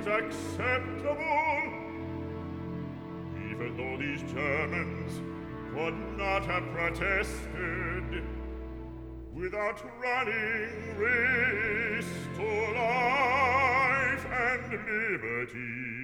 seems acceptable, even though these Germans could not have protested without running risks to life and liberty.